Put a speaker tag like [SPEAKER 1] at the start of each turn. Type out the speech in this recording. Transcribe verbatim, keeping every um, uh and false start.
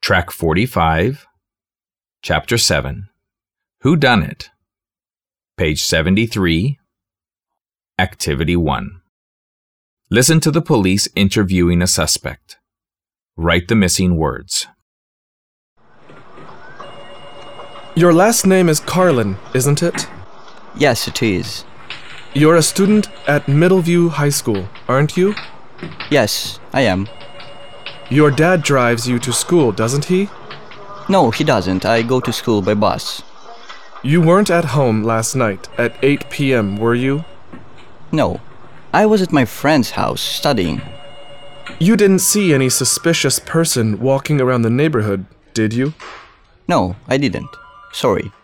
[SPEAKER 1] Track forty-five, Chapter seven, Who Done It? Page seventy-three, Activity one. Listen to the police interviewing a suspect. Write the missing words.
[SPEAKER 2] Your last name is Carlin, isn't it?
[SPEAKER 3] Yes, it is.
[SPEAKER 2] You're a student at Middleview High School, aren't you?
[SPEAKER 3] Yes, I am.
[SPEAKER 2] Your dad drives you to school, doesn't he?
[SPEAKER 3] No, he doesn't. I go to school by bus.
[SPEAKER 2] You weren't at home last night at eight p.m., were you?
[SPEAKER 3] No. I was at my friend's house studying.
[SPEAKER 2] You didn't see any suspicious person walking around the neighborhood, did you?
[SPEAKER 3] No, I didn't. Sorry.